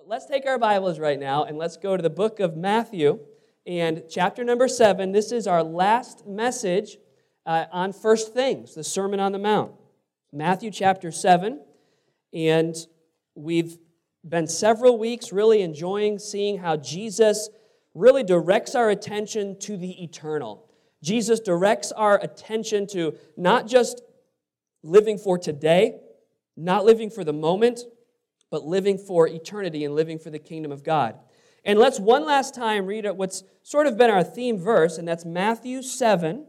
let's take our Bibles right now and let's go to the book of Matthew and chapter number 7. This is our last message on first things, the Sermon on the Mount. Matthew chapter 7, and we've been several weeks really enjoying seeing how Jesus really directs our attention to the eternal. Jesus directs our attention to not just living for today, not living for the moment, but living for eternity and living for the kingdom of God. And let's one last time read what's sort of been our theme verse, and that's Matthew 6,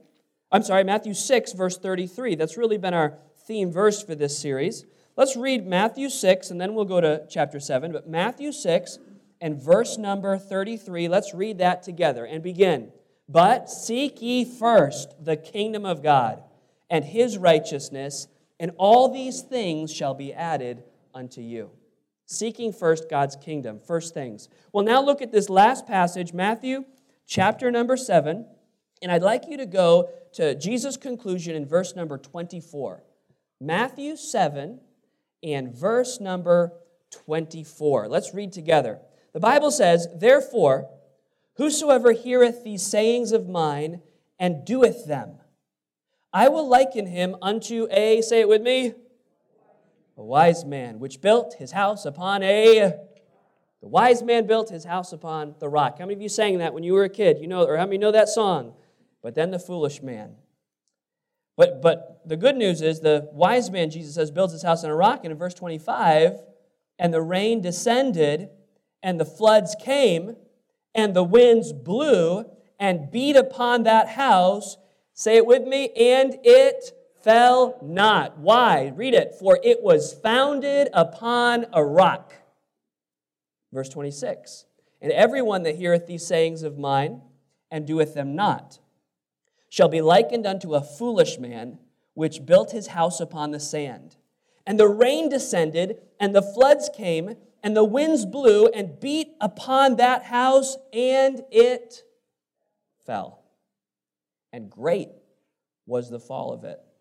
verse 33. That's really been our theme verse for this series. Let's read Matthew 6, and then we'll go to chapter 7. But Matthew 6 and verse number 33, let's read that together and begin. But seek ye first the kingdom of God and His righteousness, and all these things shall be added unto you. Seeking first God's kingdom, first things. Well, now look at this last passage, Matthew chapter number 7, and I'd like you to go to Jesus' conclusion in verse number 24. Matthew 7 and verse number 24. Let's read together. The Bible says, Therefore, whosoever heareth these sayings of mine and doeth them, I will liken him unto say it with me, a wise man, which built his house upon the wise man built his house upon the rock. How many of you sang that when you were a kid? You know, or how many know that song? But then the foolish man. But the good news is the wise man, Jesus says, builds his house on a rock. And in verse 25, and the rain descended, and the floods came, and the winds blew, and beat upon that house. Say it with me, and it fell not. Why? Read it. For it was founded upon a rock. Verse 26. And everyone that heareth these sayings of mine, and doeth them not, shall be likened unto a foolish man, which built his house upon the sand. And the rain descended, and the floods came, and the winds blew, and beat upon that house, and it fell. And great was the fall of it.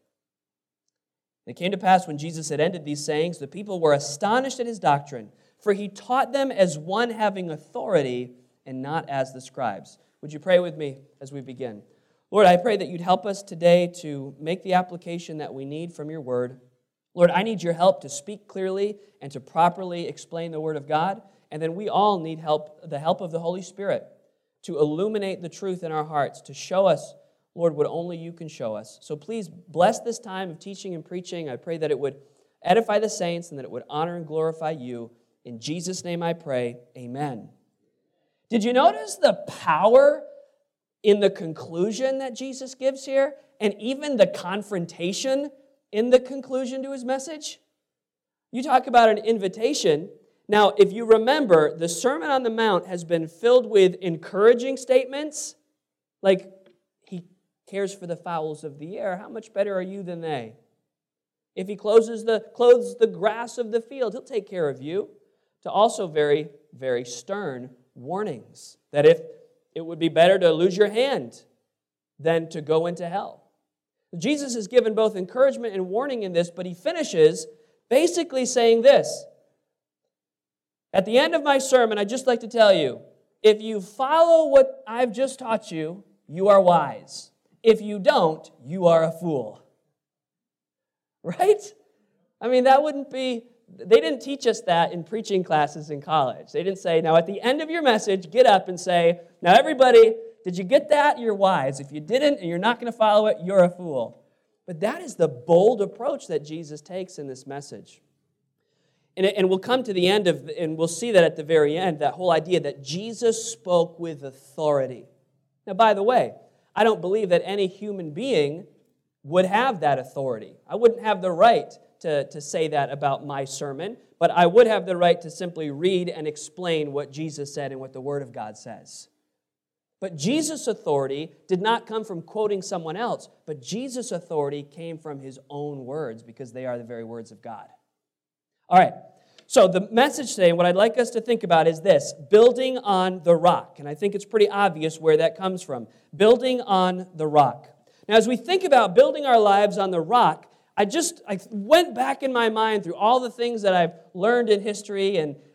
It came to pass when Jesus had ended these sayings, the people were astonished at his doctrine, for he taught them as one having authority and not as the scribes. Would you pray with me as we begin? Lord, I pray that you'd help us today to make the application that we need from your word. Lord, I need your help to speak clearly and to properly explain the word of God. And then we all need help, the help of the Holy Spirit, to illuminate the truth in our hearts, to show us, Lord, what only you can show us. So please bless this time of teaching and preaching. I pray that it would edify the saints and that it would honor and glorify you. In Jesus' name I pray, amen. Did you notice the power in the conclusion that Jesus gives here, and even the confrontation in the conclusion to his message? You talk about an invitation. Now, if you remember, the Sermon on the Mount has been filled with encouraging statements, like, he cares for the fowls of the air. How much better are you than they? If he clothes the grass of the field, he'll take care of you. To also very, very stern warnings, that if it would be better to lose your hand than to go into hell. Jesus has given both encouragement and warning in this, but he finishes basically saying this. At the end of my sermon, I'd just like to tell you, if you follow what I've just taught you, you are wise. If you don't, you are a fool. Right? I mean, that wouldn't be... They didn't teach us that in preaching classes in college. They didn't say, now at the end of your message, get up and say, now everybody, did you get that? You're wise. If you didn't and you're not going to follow it, you're a fool. But that is the bold approach that Jesus takes in this message. And we'll come to the end and we'll see that at the very end, that whole idea that Jesus spoke with authority. Now, by the way, I don't believe that any human being would have that authority. I wouldn't have the right to say that about my sermon, but I would have the right to simply read and explain what Jesus said and what the Word of God says. But Jesus' authority did not come from quoting someone else, but Jesus' authority came from his own words because they are the very words of God. All right, so the message today, what I'd like us to think about is this, building on the rock. And I think it's pretty obvious where that comes from, building on the rock. Now, as we think about building our lives on the rock, I went back in my mind through all the things that I've learned in history, and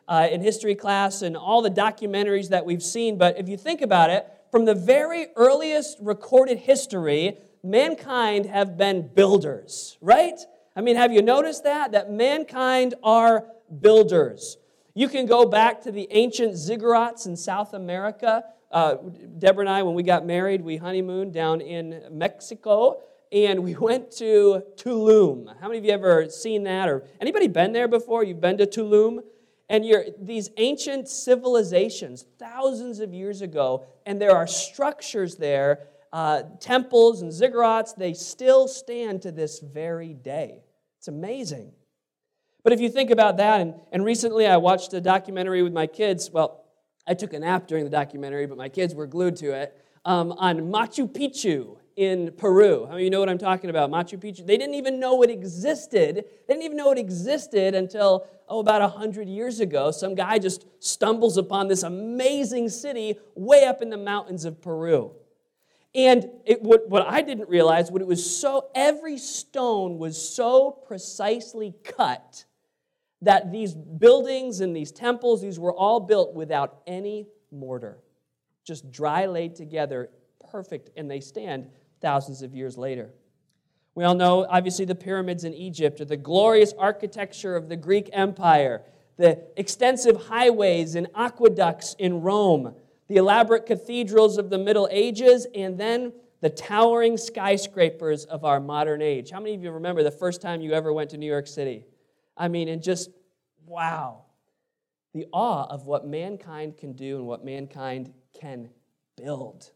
in history class and all the documentaries that we've seen. But if you think about it, from the very earliest recorded history, mankind have been builders, right? I mean, have you noticed that? That mankind are builders. You can go back to the ancient ziggurats in South America. Deborah and I, when we got married, we honeymooned down in Mexico, and we went to Tulum. How many of you ever seen that? Or anybody been there before? You've been to Tulum? And these ancient civilizations, thousands of years ago, and there are structures there, temples and ziggurats, they still stand to this very day. It's amazing. But if you think about that, and recently I watched a documentary with my kids. Well, I took a nap during the documentary, but my kids were glued to it, on Machu Picchu in Peru. How many of you know what I'm talking about? Machu Picchu. They didn't even know it existed. They didn't even know it existed until, about 100 years ago. Some guy just stumbles upon this amazing city way up in the mountains of Peru. And what I didn't realize, every stone was so precisely cut that these buildings and these temples, these were all built without any mortar. Just dry laid together, perfect, and they stand thousands of years later. We all know, obviously, the pyramids in Egypt, or the glorious architecture of the Greek Empire, the extensive highways and aqueducts in Rome, the elaborate cathedrals of the Middle Ages, and then the towering skyscrapers of our modern age. How many of you remember the first time you ever went to New York City? I mean, and just, wow. The awe of what mankind can do and what mankind can build.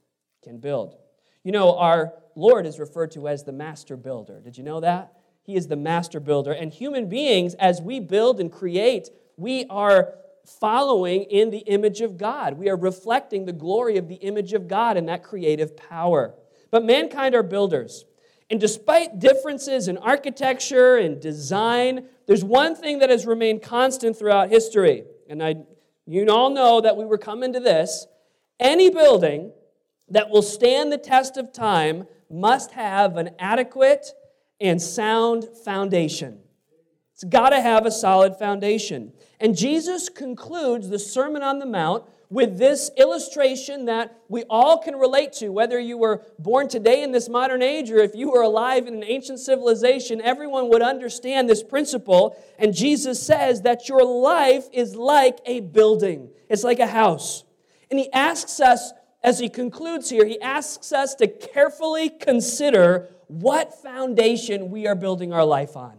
You know, our Lord is referred to as the master builder. Did you know that? He is the master builder. And human beings, as we build and create, we are following in the image of God. We are reflecting the glory of the image of God and that creative power. But mankind are builders. And despite differences in architecture and design, there's one thing that has remained constant throughout history. And you all know that we were coming to this. Any building that will stand the test of time must have an adequate and sound foundation. It's got to have a solid foundation. And Jesus concludes the Sermon on the Mount with this illustration that we all can relate to. Whether you were born today in this modern age or if you were alive in an ancient civilization, everyone would understand this principle. And Jesus says that your life is like a building. It's like a house. And he asks us, as he concludes here, he asks us to carefully consider what foundation we are building our life on.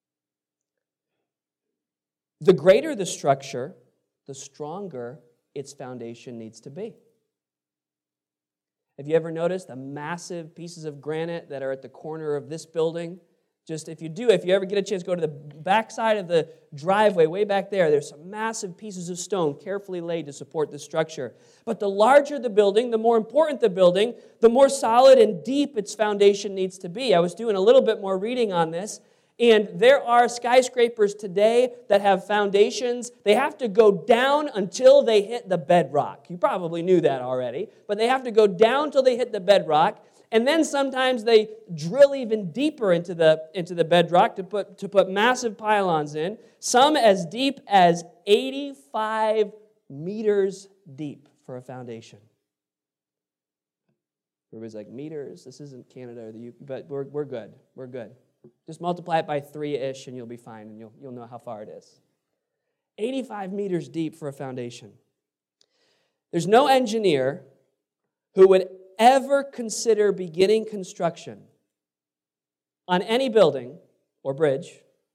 The greater the structure, the stronger its foundation needs to be. Have you ever noticed the massive pieces of granite that are at the corner of this building? Just if you ever get a chance, go to the backside of the driveway, way back there. There's some massive pieces of stone carefully laid to support the structure. But the larger the building, the more important the building, the more solid and deep its foundation needs to be. I was doing a little bit more reading on this, and there are skyscrapers today that have foundations. They have to go down until they hit the bedrock. You probably knew that already, but they have to go down until they hit the bedrock. And then sometimes they drill even deeper into the bedrock to put massive pylons in, some as deep as 85 meters deep for a foundation. Everybody's like, meters? This isn't Canada or the UK, but we're good. We're good. Just multiply it by 3-ish and you'll be fine, and you'll know how far it is. 85 meters deep for a foundation. There's no engineer who would ever consider beginning construction on any building or bridge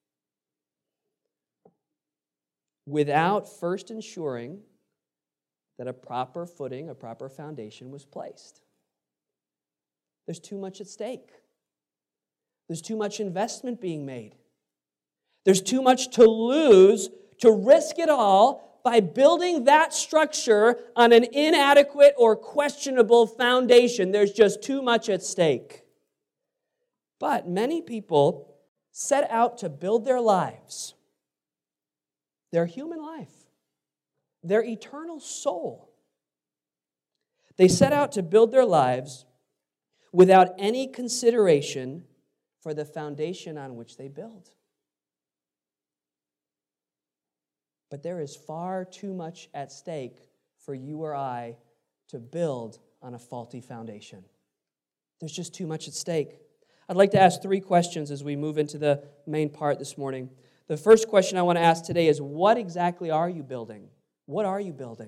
without first ensuring that a proper footing, a proper foundation was placed. There's too much at stake. There's too much investment being made. There's too much to lose to risk it all by building that structure on an inadequate or questionable foundation. There's just too much at stake. But many people set out to build their lives, their human life, their eternal soul. They set out to build their lives without any consideration for the foundation on which they build. But there is far too much at stake for you or I to build on a faulty foundation. There's just too much at stake. I'd like to ask 3 questions as we move into the main part this morning. The first question I want to ask today is, what exactly are you building? What are you building?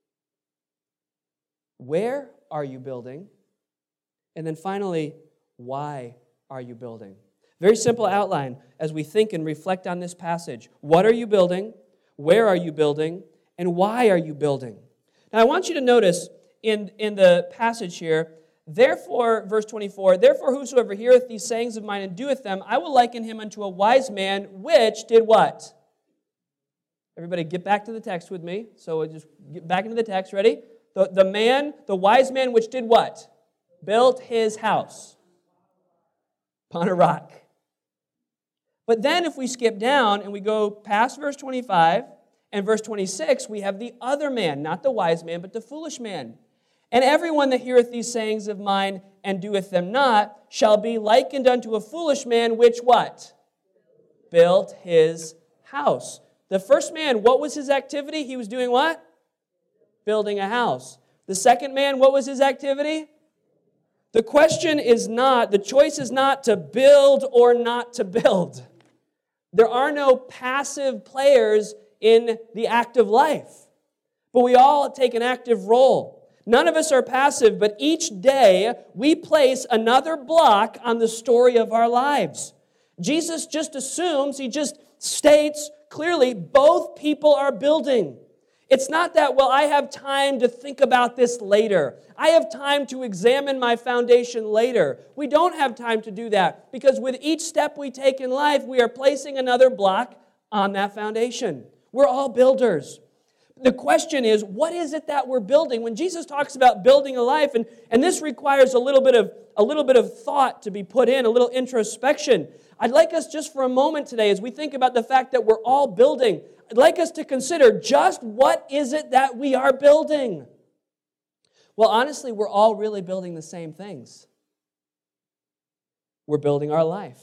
Where are you building? And then finally, why are you building? Very simple outline as we think and reflect on this passage. What are you building? Where are you building? And why are you building? Now I want you to notice in the passage here, therefore, verse 24, therefore whosoever heareth these sayings of mine and doeth them, I will liken him unto a wise man, which did what? Everybody get back to the text with me. So we'll just get back into the text. Ready? The wise man which did what? Built his house upon a rock. But then if we skip down and we go past verse 25 and verse 26, we have the other man, not the wise man, but the foolish man. And everyone that heareth these sayings of mine and doeth them not shall be likened unto a foolish man, which what? Built his house. The first man, what was his activity? He was doing what? Building a house. The second man, what was his activity? The question is not, the choice is not to build or not to build. There are no passive players in the active life, but we all take an active role. None of us are passive, but each day we place another block on the story of our lives. Jesus just assumes, he just states clearly, both people are building. It's not that, well, I have time to think about this later. I have time to examine my foundation later. We don't have time to do that because with each step we take in life, we are placing another block on that foundation. We're all builders. The question is, what is it that we're building? When Jesus talks about building a life, and this requires a little bit of thought to be put in, a little introspection. I'd like us just for a moment today, as we think about the fact that we're all building, I'd like us to consider just what is it that we are building? Well, honestly, we're all really building the same things. We're building our life.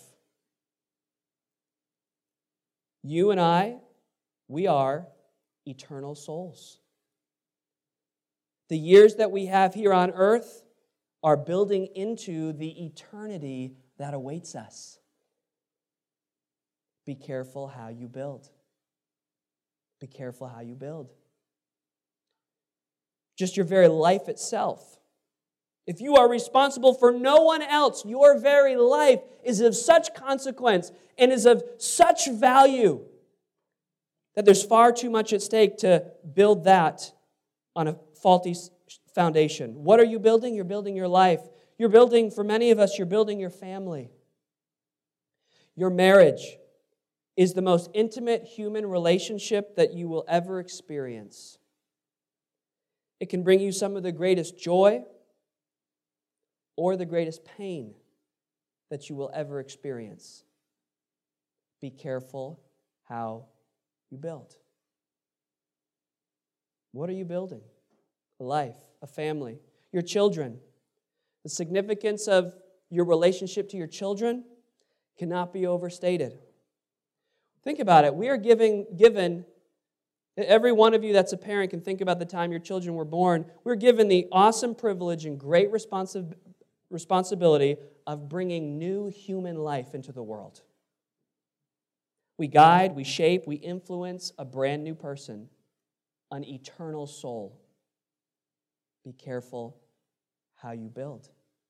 You and I, we are eternal souls. The years that we have here on earth are building into the eternity that awaits us. Be careful how you build. Be careful how you build. Just your very life itself. If you are responsible for no one else, your very life is of such consequence and is of such value that there's far too much at stake to build that on a faulty foundation. What are you building? You're building your life. You're building, for many of us, you're building your family. Your marriage is the most intimate human relationship that you will ever experience. It can bring you some of the greatest joy or the greatest pain that you will ever experience. Be careful how you build. What are you building? A life, a family, your children. The significance of your relationship to your children cannot be overstated. Think about it. We are given, every one of you that's a parent can think about the time your children were born. We're given the awesome privilege and great responsibility of bringing new human life into the world. We guide, we shape, we influence a brand new person, an eternal soul. Be careful how you build.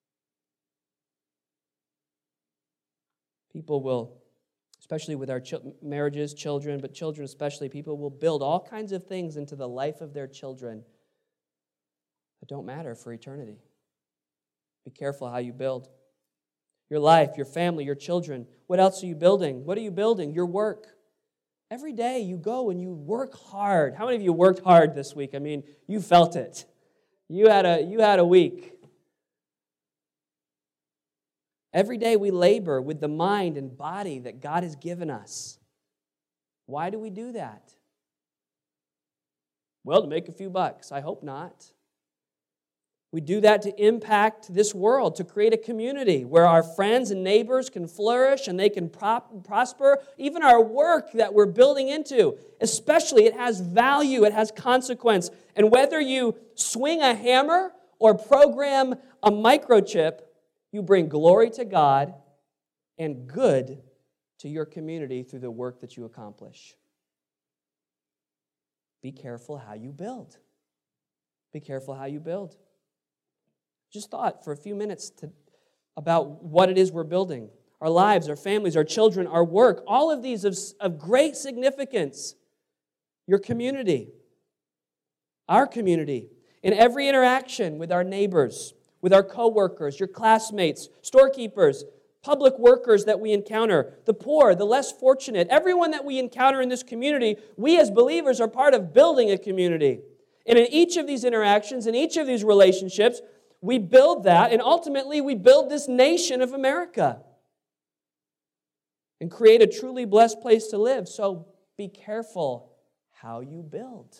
People will, especially with our marriages, children, but children especially, people will build all kinds of things into the life of their children that don't matter for eternity. Be careful how you build. Your life, your family, your children. What else are you building? What are you building? Your work. Every day you go and you work hard. How many of you worked hard this week? I mean, you felt it. You had a week. Every day we labor with the mind and body that God has given us. Why do we do that? Well, to make a few bucks. I hope not. We do that to impact this world, to create a community where our friends and neighbors can flourish and they can prosper. Even our work that we're building into, especially, it has value, it has consequence. And whether you swing a hammer or program a microchip, you bring glory to God and good to your community through the work that you accomplish. Be careful how you build. Be careful how you build. Just thought for a few minutes about what it is we're building. Our lives, our families, our children, our work, all of these of great significance. Your community, our community, in every interaction with our neighbors, with our coworkers, your classmates, storekeepers, public workers that we encounter, the poor, the less fortunate, everyone that we encounter in this community, we as believers are part of building a community. And in each of these interactions, in each of these relationships, we build that, and ultimately we build this nation of America and create a truly blessed place to live. So be careful how you build.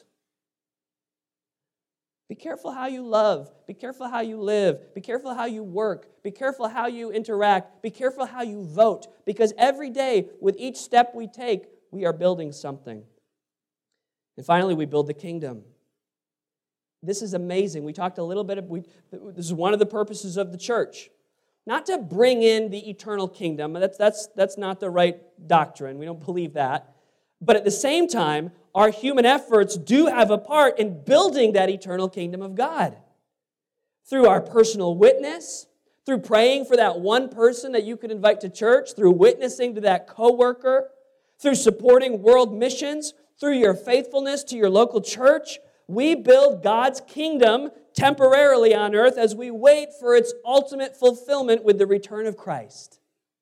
Be careful how you love. Be careful how you live. Be careful how you work. Be careful how you interact. Be careful how you vote. Because every day, with each step we take, we are building something. And finally, we build the kingdom. This is amazing. We talked a little bit, this is one of the purposes of the church. Not to bring in the eternal kingdom. That's not the right doctrine. We don't believe that. But at the same time, our human efforts do have a part in building that eternal kingdom of God. Through our personal witness, through praying for that one person that you could invite to church, through witnessing to that coworker, through supporting world missions, through your faithfulness to your local church, we build God's kingdom temporarily on earth as we wait for its ultimate fulfillment with the return of Christ.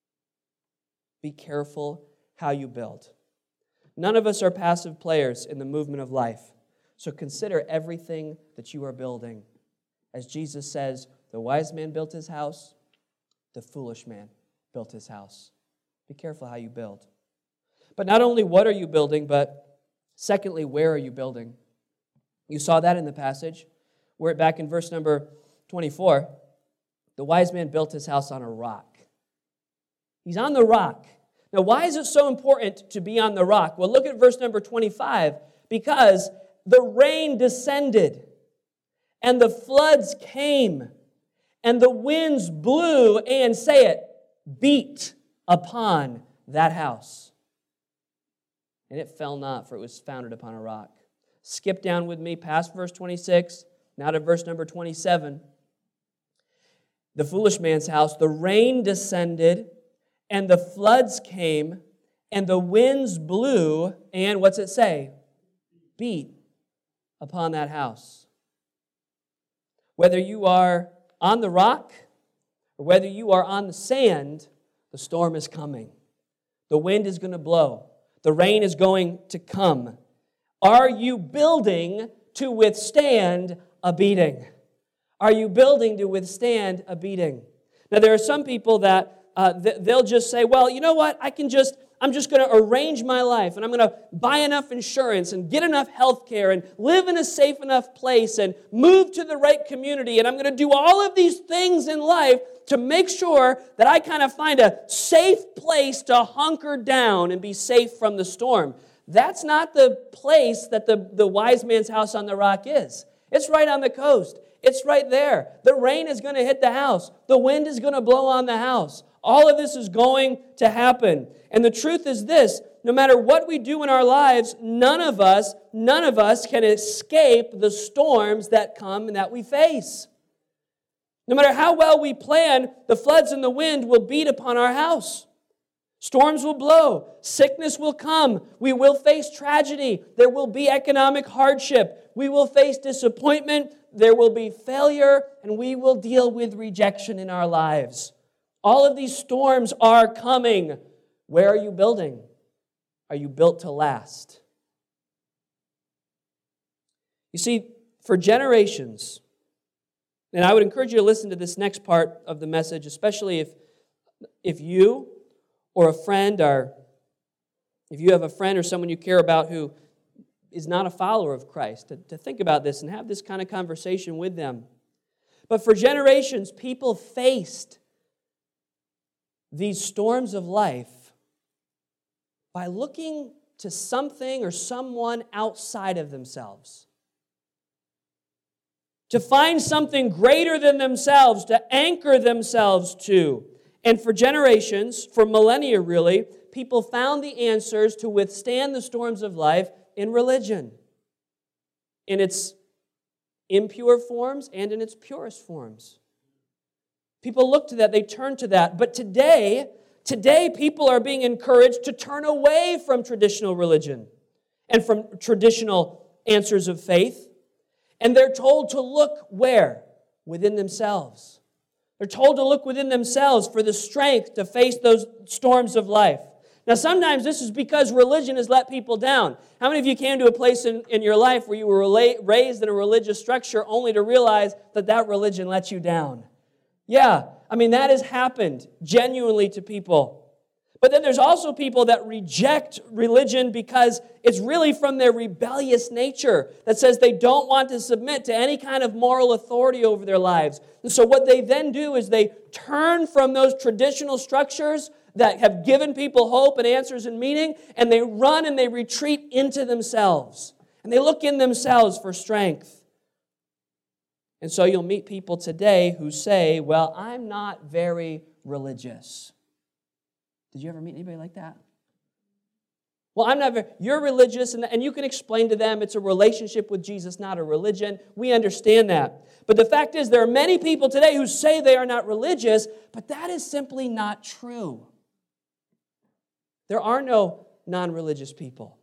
Be careful how you build. None of us are passive players in the movement of life. So consider everything that you are building. As Jesus says, the wise man built his house, the foolish man built his house. Be careful how you build. But not only what are you building, but secondly, where are you building? You saw that in the passage. We're back in verse number 24. The wise man built his house on a rock. He's on the rock. Now, why is it so important to be on the rock? Well, look at verse number 25. Because the rain descended, and the floods came, and the winds blew, and, say it, beat upon that house. And it fell not, for it was founded upon a rock. Skip down with me past verse 26, now to verse number 27. The foolish man's house, the rain descended, and the floods came, and the winds blew, and what's it say? Beat upon that house. Whether you are on the rock or whether you are on the sand, the storm is coming. The wind is going to blow. The rain is going to come. Are you building to withstand a beating? Are you building to withstand a beating? Now, there are some people that they'll just say, well, you know what? I'm just going to arrange my life, and I'm going to buy enough insurance and get enough health care and live in a safe enough place and move to the right community, and I'm going to do all of these things in life to make sure that I kind of find a safe place to hunker down and be safe from the storm. That's not the place that the wise man's house on the rock is. It's right on the coast. It's right there. The rain is going to hit the house. The wind is going to blow on the house. All of this is going to happen. And the truth is this, no matter what we do in our lives, none of us can escape the storms that come and that we face. No matter how well we plan, the floods and the wind will beat upon our house. Storms will blow. Sickness will come. We will face tragedy. There will be economic hardship. We will face disappointment. There will be failure, and we will deal with rejection in our lives. All of these storms are coming. Where are you building? Are you built to last? You see, for generations, and I would encourage you to listen to this next part of the message, especially if you or a friend if you have a friend or someone you care about who is not a follower of Christ, to think about this and have this kind of conversation with them. But for generations, people faced these storms of life by looking to something or someone outside of themselves. To find something greater than themselves, to anchor themselves to. And for generations, for millennia really, people found the answers to withstand the storms of life in religion. In its impure forms and in its purest forms. People look to that, they turn to that. But today people are being encouraged to turn away from traditional religion and from traditional answers of faith. And they're told to look where? Within themselves. They're told to look within themselves for the strength to face those storms of life. Now, sometimes this is because religion has let people down. How many of you came to a place in your life where you were raised in a religious structure only to realize that religion let you down? Yeah, that has happened genuinely to people. But then there's also people that reject religion because it's really from their rebellious nature that says they don't want to submit to any kind of moral authority over their lives. And so what they then do is they turn from those traditional structures that have given people hope and answers and meaning, and they run and they retreat into themselves. And they look in themselves for strength. And so you'll meet people today who say, well, I'm not very religious. Did you ever meet anybody like that? Well, I'm not very... You're religious, and you can explain to them it's a relationship with Jesus, not a religion. We understand that. But the fact is, there are many people today who say they are not religious, but that is simply not true. There are no non-religious people.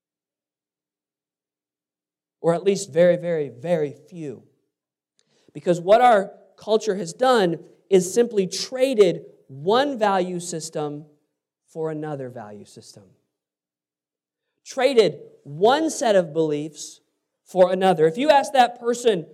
Or at least very, very, very few. Because what our culture has done is simply traded one value system for another value system. Traded one set of beliefs for another. If you ask that person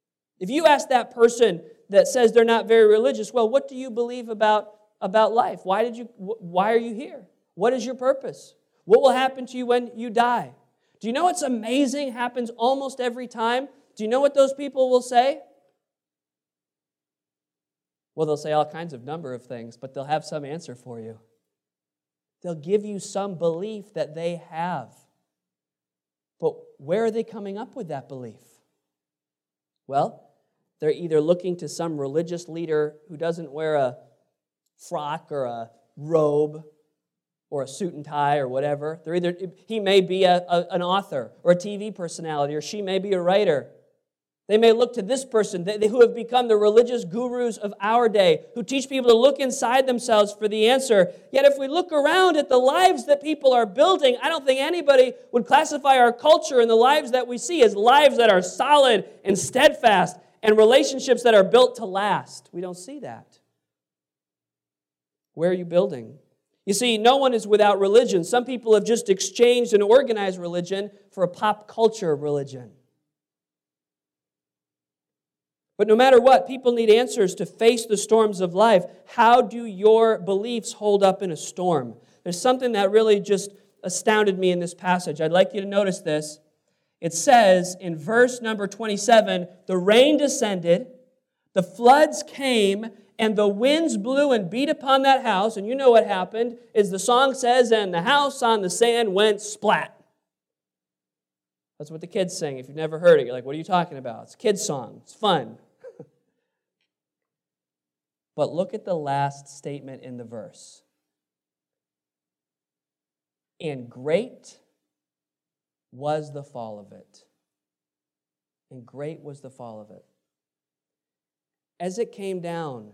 that says they're not very religious, well, what do you believe about life? Why are you here? What is your purpose? What will happen to you when you die? Do you know what's amazing happens almost every time? Do you know what those people will say? Well, they'll say all kinds of number of things, but they'll have some answer for you. They'll give you some belief that they have. But where are they coming up with that belief? Well, they're either looking to some religious leader who doesn't wear a frock or a robe or a suit and tie or whatever. He may be an author or a TV personality, or she may be a writer. They may look to this person who have become the religious gurus of our day, who teach people to look inside themselves for the answer. Yet if we look around at the lives that people are building, I don't think anybody would classify our culture and the lives that we see as lives that are solid and steadfast and relationships that are built to last. We don't see that. Where are you building? You see, no one is without religion. Some people have just exchanged an organized religion for a pop culture religion. But no matter what, people need answers to face the storms of life. How do your beliefs hold up in a storm? There's something that really just astounded me in this passage. I'd like you to notice this. It says in verse number 27, the rain descended, the floods came, and the winds blew and beat upon that house. And you know what happened, is the song says, and the house on the sand went splat. That's what the kids sing. If you've never heard it, you're like, what are you talking about? It's a kid's song. It's fun. But look at the last statement in the verse. And great was the fall of it. And great was the fall of it. As it came down,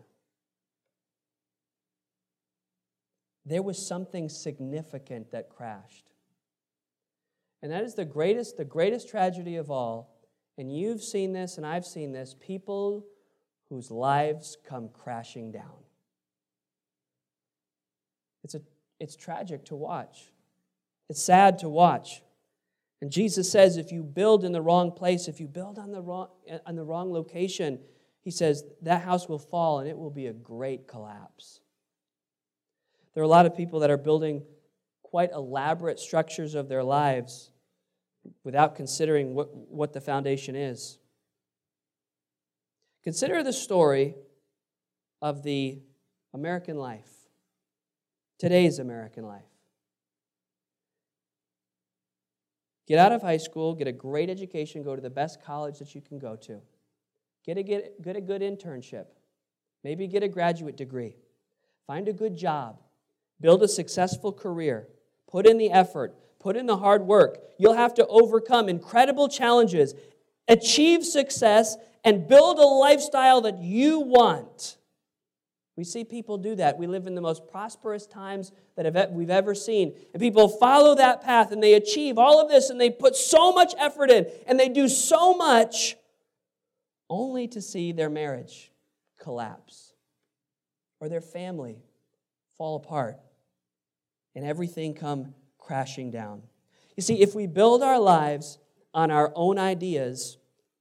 there was something significant that crashed. And that is the greatest tragedy of all. And you've seen this and I've seen this. People whose lives come crashing down. It's tragic to watch. It's sad to watch. And Jesus says if you build in the wrong place, if you build on the wrong location, he says that house will fall and it will be a great collapse. There are a lot of people that are building quite elaborate structures of their lives without considering what the foundation is. Consider the story of the American life, today's American life. Get out of high school, get a great education, go to the best college that you can go to. Get a good internship. Maybe get a graduate degree. Find a good job. Build a successful career. Put in the effort. Put in the hard work. You'll have to overcome incredible challenges, achieve success, and build a lifestyle that you want. We see people do that. We live in the most prosperous times that we've ever seen. And people follow that path and they achieve all of this and they put so much effort in and they do so much only to see their marriage collapse or their family fall apart and everything come crashing down. You see, if we build our lives on our own ideas,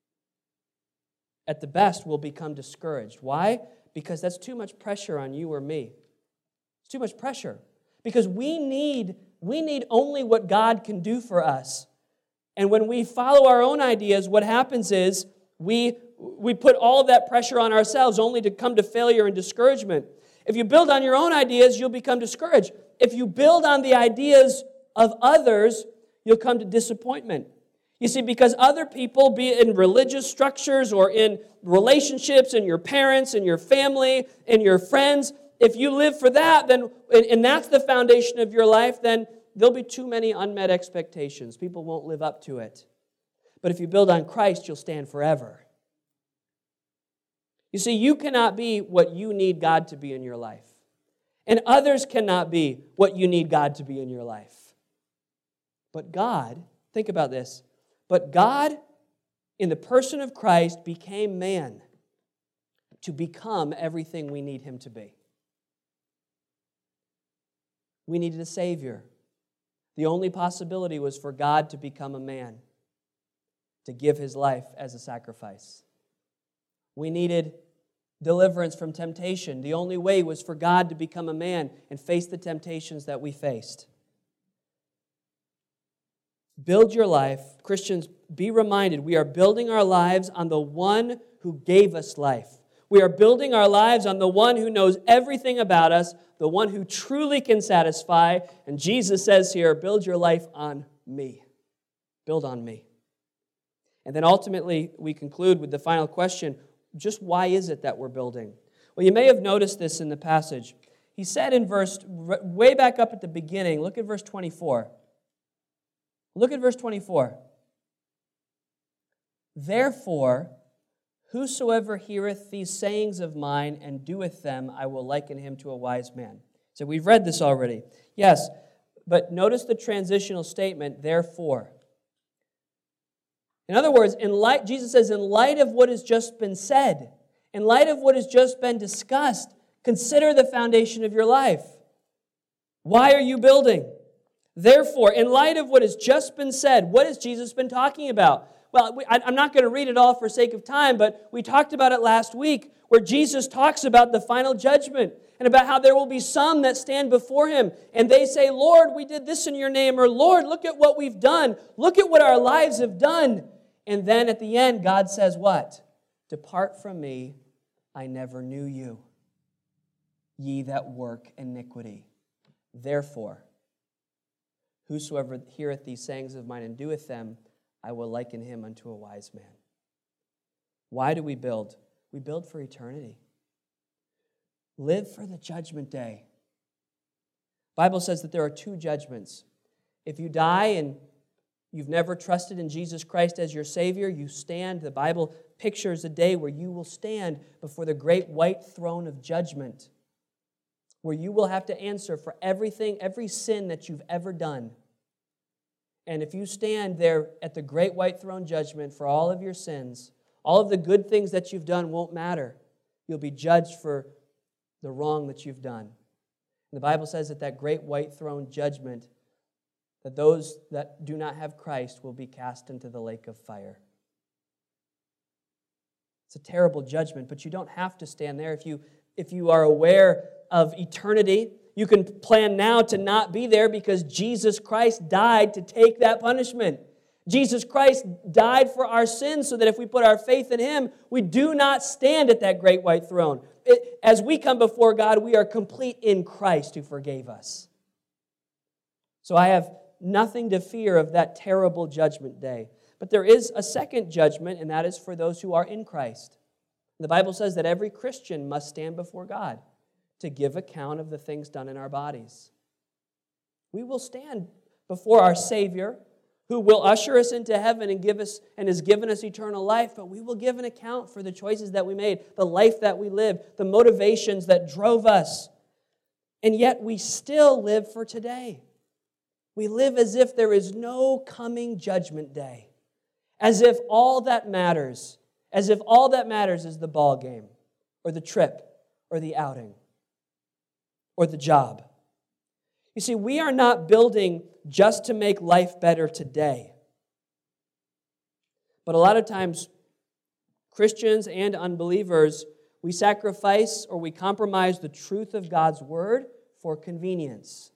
at the best we'll become discouraged. Why? Because that's too much pressure on you or me. It's too much pressure. Because we need only what God can do for us. And when we follow our own ideas, what happens is we put all of that pressure on ourselves only to come to failure and discouragement. If you build on your own ideas, you'll become discouraged. If you build on the ideas of others, you'll come to disappointment. You see, because other people, be it in religious structures or in relationships and your parents and your family and your friends, if you live for that, then and that's the foundation of your life, then there'll be too many unmet expectations. People won't live up to it. But if you build on Christ, you'll stand forever. You see, you cannot be what you need God to be in your life. And others cannot be what you need God to be in your life. But God, think about this, but God, in the person of Christ, became man to become everything we need Him to be. We needed a Savior. The only possibility was for God to become a man, to give His life as a sacrifice. We needed deliverance from temptation. The only way was for God to become a man and face the temptations that we faced. Build your life. Christians, be reminded, we are building our lives on the one who gave us life. We are building our lives on the one who knows everything about us, the one who truly can satisfy. And Jesus says here, build your life on me. Build on me. And then ultimately, we conclude with the final question, just why is it that we're building? Well, you may have noticed this in the passage. He said in way back up at the beginning, look at verse 24. Look at verse 24. Therefore, whosoever heareth these sayings of mine and doeth them, I will liken him to a wise man. So we've read this already. Yes, but notice the transitional statement, therefore. In other words, Jesus says, in light of what has just been said, in light of what has just been discussed, consider the foundation of your life. Why are you building? Therefore, in light of what has just been said, what has Jesus been talking about? Well, I'm not going to read it all for sake of time, but we talked about it last week, where Jesus talks about the final judgment and about how there will be some that stand before Him and they say, Lord, we did this in your name, or Lord, look at what we've done. Look at what our lives have done. And then at the end, God says what? Depart from me, I never knew you, ye that work iniquity. Therefore, whosoever heareth these sayings of mine and doeth them, I will liken him unto a wise man. Why do we build? We build for eternity. Live for the judgment day. The Bible says that there are two judgments. If you die and you've never trusted in Jesus Christ as your Savior, you stand. The Bible pictures a day where you will stand before the great white throne of judgment, where you will have to answer for everything, every sin that you've ever done. And if you stand there at the great white throne judgment for all of your sins, all of the good things that you've done won't matter. You'll be judged for the wrong that you've done. And the Bible says that that great white throne judgment, that those that do not have Christ will be cast into the lake of fire. It's a terrible judgment, but you don't have to stand there. If you are aware of eternity, you can plan now to not be there because Jesus Christ died to take that punishment. Jesus Christ died for our sins so that if we put our faith in Him, we do not stand at that great white throne. As we come before God, we are complete in Christ who forgave us. So I have nothing to fear of that terrible judgment day. But there is a second judgment, and that is for those who are in Christ. The Bible says that every Christian must stand before God to give account of the things done in our bodies. We will stand before our Savior, who will usher us into heaven and has given us eternal life, but we will give an account for the choices that we made, the life that we lived, the motivations that drove us. And yet we still live for today. We live as if there is no coming judgment day, as if all that matters is the ball game, or the trip, or the outing, or the job. You see, we are not building just to make life better today. But a lot of times, Christians and unbelievers, we sacrifice or we compromise the truth of God's Word for convenience.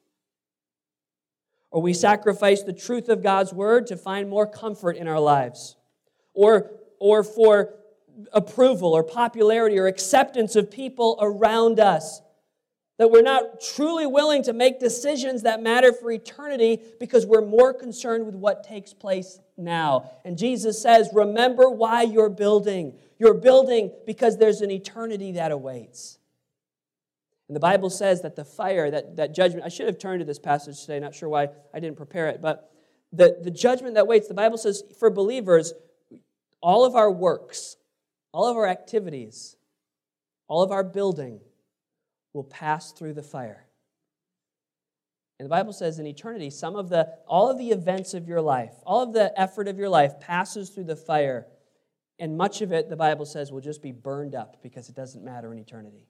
Or we sacrifice the truth of God's Word to find more comfort in our lives. Or for approval or popularity or acceptance of people around us. That we're not truly willing to make decisions that matter for eternity because we're more concerned with what takes place now. And Jesus says, remember why you're building. You're building because there's an eternity that awaits. And the Bible says that the fire, that judgment, I should have turned to this passage today, not sure why I didn't prepare it, but the judgment that waits, the Bible says for believers, all of our works, all of our activities, all of our building, will pass through the fire. And the Bible says in eternity, all of the events of your life, all of the effort of your life passes through the fire, and much of it, the Bible says, will just be burned up because it doesn't matter in eternity.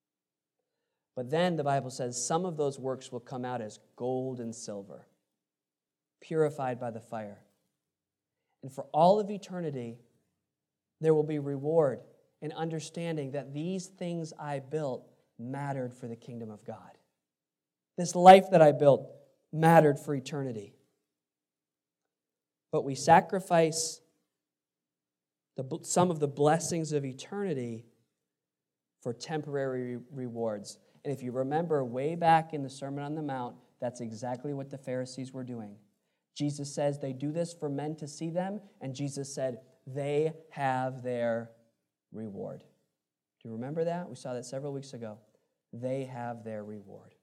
But then the Bible says some of those works will come out as gold and silver, purified by the fire. And for all of eternity, there will be reward in understanding that these things I built mattered for the kingdom of God. This life that I built mattered for eternity. But we sacrifice some of the blessings of eternity for temporary rewards. And if you remember way back in the Sermon on the Mount, that's exactly what the Pharisees were doing. Jesus says they do this for men to see them, and Jesus said they have their reward. Do you remember that? We saw that several weeks ago. They have their reward.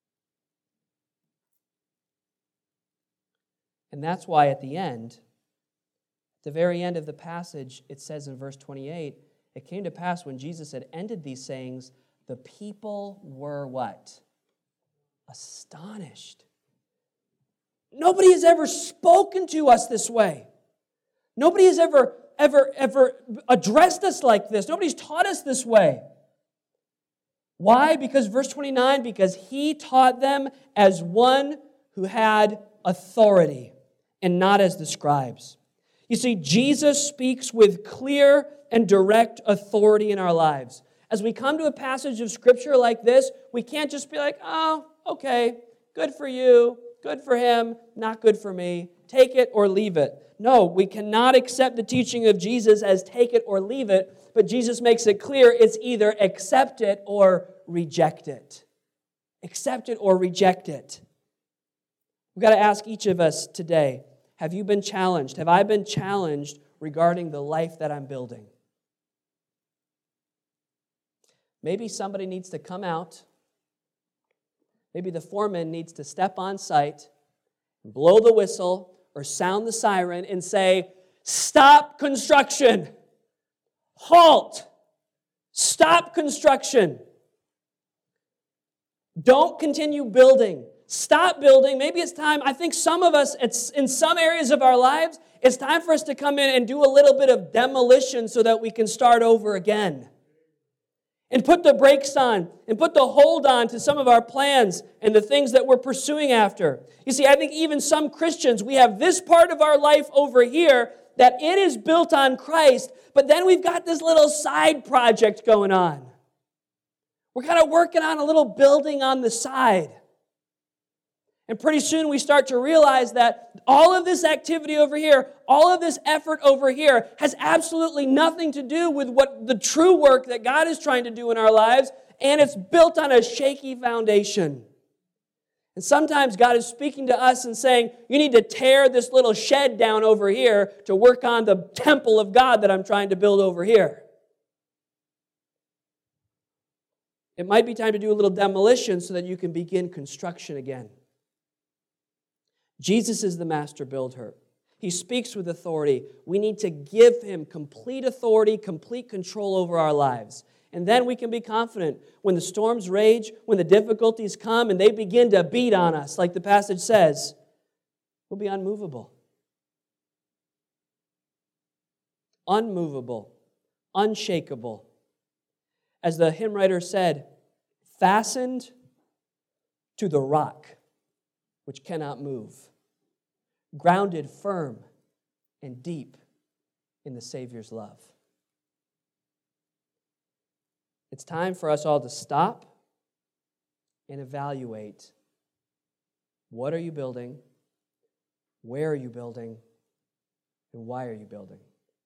And that's why at the very end of the passage, it says in verse 28, it came to pass when Jesus had ended these sayings, the people were what? Astonished. Nobody has ever spoken to us this way. Nobody has ever addressed us like this. Nobody's taught us this way. Why? Because verse 29, because he taught them as one who had authority and not as the scribes. You see, Jesus speaks with clear and direct authority in our lives. As we come to a passage of Scripture like this, we can't just be like, oh, okay, good for you, good for him, not good for me. Take it or leave it. No, we cannot accept the teaching of Jesus as take it or leave it, but Jesus makes it clear it's either accept it or reject it. Accept it or reject it. We've got to ask each of us today, have you been challenged? Have I been challenged regarding the life that I'm building? Maybe somebody needs to come out. Maybe the foreman needs to step on site, blow the whistle, or sound the siren and say, stop construction. Halt. Stop construction. Don't continue building. Stop building. Maybe it's time, I think some of us, in some areas of our lives, it's time for us to come in and do a little bit of demolition so that we can start over again. And put the brakes on, and put the hold on to some of our plans and the things that we're pursuing after. You see, I think even some Christians, we have this part of our life over here that it is built on Christ, but then we've got this little side project going on. We're kind of working on a little building on the side. And pretty soon we start to realize that all of this activity over here, all of this effort over here has absolutely nothing to do with what the true work that God is trying to do in our lives, and it's built on a shaky foundation. And sometimes God is speaking to us and saying, you need to tear this little shed down over here to work on the temple of God that I'm trying to build over here. It might be time to do a little demolition so that you can begin construction again. Jesus is the master builder. He speaks with authority. We need to give Him complete authority, complete control over our lives. And then we can be confident when the storms rage, when the difficulties come and they begin to beat on us, like the passage says, we'll be unmovable. Unmovable, unshakable. As the hymn writer said, fastened to the rock, which cannot move, grounded firm and deep in the Savior's love. It's time for us all to stop and evaluate. What are you building? Where are you building? And why are you building?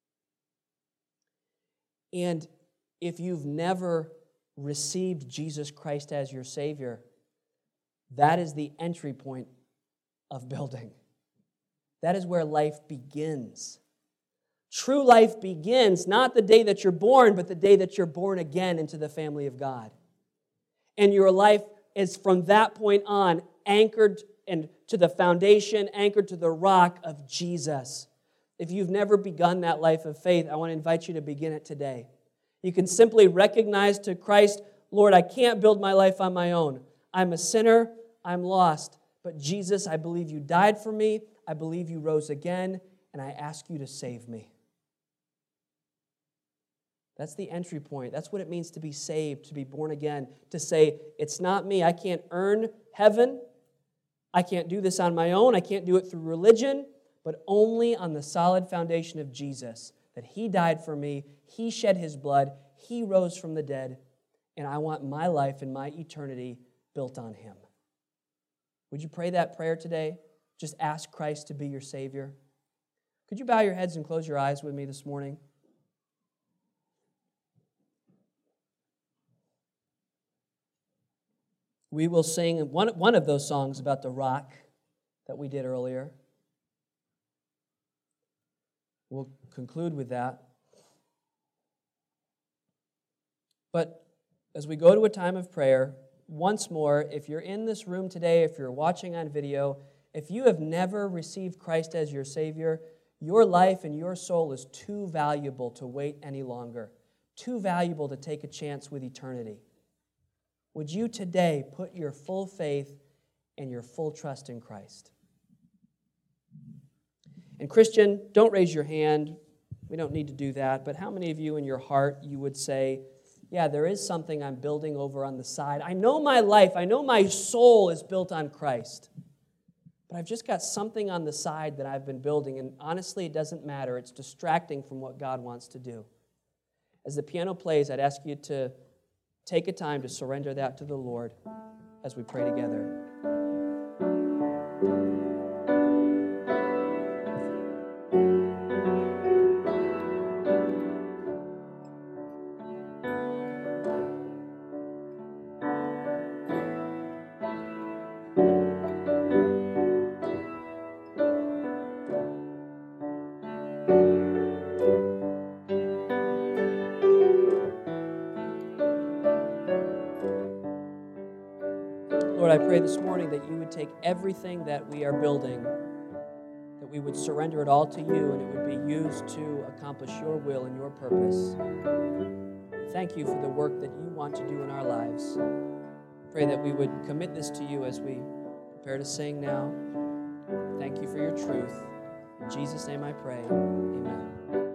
And if you've never received Jesus Christ as your Savior, that is the entry point of building. That is where life begins. True life begins not the day that you're born, but the day that you're born again into the family of God. And your life is from that point on anchored and to the foundation, anchored to the rock of Jesus. If you've never begun that life of faith, I want to invite you to begin it today. You can simply recognize to Christ, Lord, I can't build my life on my own. I'm a sinner, I'm lost. But Jesus, I believe you died for me, I believe you rose again, and I ask you to save me. That's the entry point. That's what it means to be saved, to be born again, to say, it's not me, I can't earn heaven, I can't do this on my own, I can't do it through religion, but only on the solid foundation of Jesus, that He died for me, He shed His blood, He rose from the dead, and I want my life and my eternity built on Him. Would you pray that prayer today? Just ask Christ to be your Savior. Could you bow your heads and close your eyes with me this morning? We will sing one of those songs about the rock that we did earlier. We'll conclude with that. But as we go to a time of prayer, once more, if you're in this room today, if you're watching on video, if you have never received Christ as your Savior, your life and your soul is too valuable to wait any longer, too valuable to take a chance with eternity. Would you today put your full faith and your full trust in Christ? And Christian, don't raise your hand. We don't need to do that. But how many of you in your heart you would say, yeah, there is something I'm building over on the side. I know my life, I know my soul is built on Christ. But I've just got something on the side that I've been building, and honestly, it doesn't matter. It's distracting from what God wants to do. As the piano plays, I'd ask you to take a time to surrender that to the Lord as we pray together. Lord, I pray this morning that you would take everything that we are building, that we would surrender it all to you, and it would be used to accomplish your will and your purpose. Thank you for the work that you want to do in our lives. Pray that we would commit this to you as we prepare to sing now. Thank you for your truth. In Jesus' name I pray. Amen.